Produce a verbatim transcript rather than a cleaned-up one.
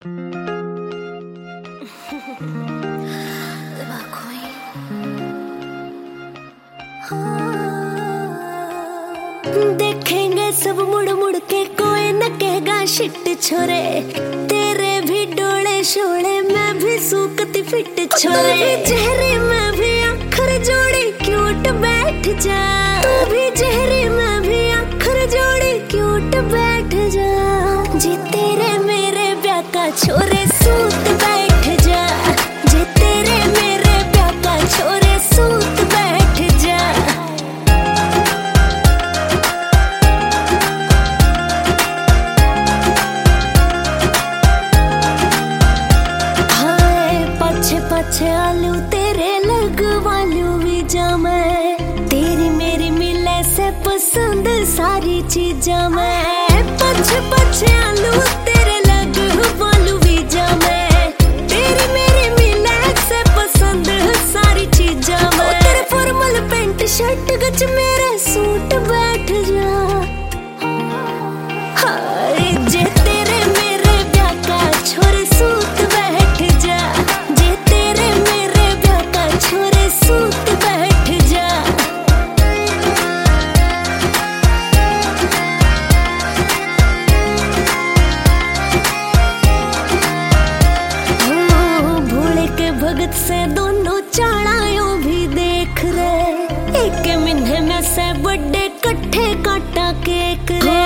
देखेंगे सब मुड़ मुड़ के, कोई न कहेगा शिट छोरे। तेरे भी डोले शोले, मैं भी सूखती फिट छोरे। चेहरे में भी अखर जोड़ी, क्यूट बैठ जा। तू भी चेहरे में भी अखर जोड़ी, क्यूट बैठ जा। जे तेरे मेरे ब्याह का छोरे, सूत बैठ जा। जे तेरे मेरे ब्याह का छोरे, सूत बैठ जा। पछे आलू तेरे लगवालू भी जा मैं। तेरी मेरी मिले से पसंद सारी चीजा मैं। पछे पछे आलू तेरे लगवालू भी जा मैं। तेरी मेरी मिले से पसंद सारी चीजा मैं। तेरे फॉर्मल पेंट शर्ट गच मेरे सूट बैठ जा। हाय जे तेरे मेरे ब्याह का छोरे, सूत बैठ जा। सूत बैठ जा। भोले के भगत से दोनों चाड़ायों भी देख रहे। एक मिन्हे में से बड़े कट्ठे काटा केक रे।